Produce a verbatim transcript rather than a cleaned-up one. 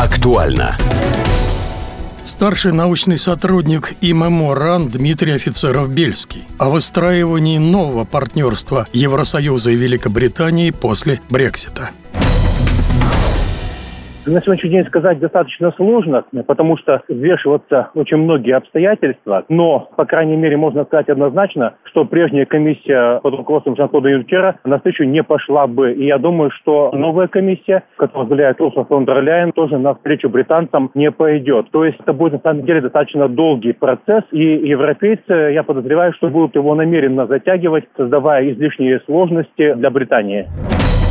Актуально. Старший научный сотрудник ИММО РАН Дмитрий Офицеров-Бельский о выстраивании нового партнерства Евросоюза и Великобритании после Брексита. На сегодняшний день сказать достаточно сложно, потому что взвешиваются очень многие обстоятельства, но, по крайней мере, можно сказать однозначно, что прежняя комиссия под руководством Жан-Клода Юнкера навстречу не пошла бы. И я думаю, что новая комиссия, которую возглавляет Урсула фон дер Ляйен, тоже навстречу британцам не пойдет. То есть это будет, на самом деле, достаточно долгий процесс, и европейцы, я подозреваю, что будут его намеренно затягивать, создавая излишние сложности для Британии.